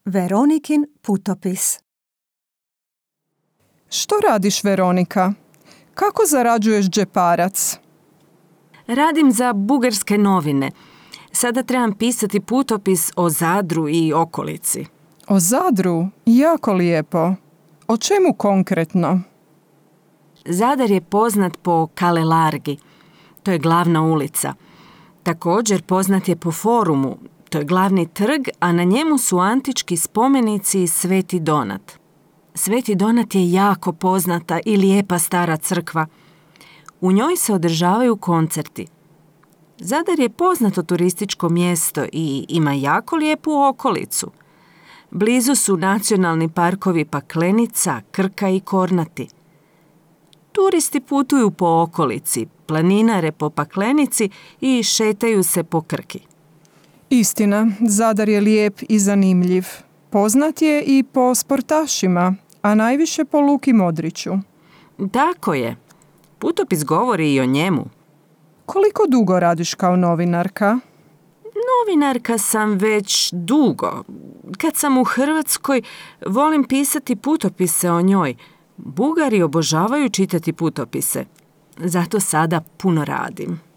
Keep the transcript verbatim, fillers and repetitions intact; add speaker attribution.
Speaker 1: Veronikin putopis.
Speaker 2: Što radiš, Veronika? Kako zarađuješ džeparac?
Speaker 3: Radim za bugarske novine. Sada trebam pisati putopis o Zadru i okolici.
Speaker 2: O Zadru? Jako lijepo. O čemu konkretno?
Speaker 3: Zadar je poznat po Kalelargi. To je glavna ulica. Također poznat je po Forumu. To je glavni trg, a na njemu su antički spomenici i Sveti Donat. Sveti Donat je jako poznata i lijepa stara crkva. U njoj se održavaju koncerti. Zadar je poznato turističko mjesto i ima jako lijepu okolicu. Blizu su nacionalni parkovi Paklenica, Krka i Kornati. Turisti putuju po okolici, planinare po Paklenici i šetaju se po Krki.
Speaker 2: Istina, Zadar je lijep i zanimljiv. Poznat je i po sportašima, a najviše po Luki Modriću.
Speaker 3: Tako je. Putopis govori i o njemu.
Speaker 2: Koliko dugo radiš kao novinarka?
Speaker 3: Novinarka sam već dugo. Kad sam u Hrvatskoj, volim pisati putopise o njoj. Bugari obožavaju čitati putopise. Zato sada puno radim.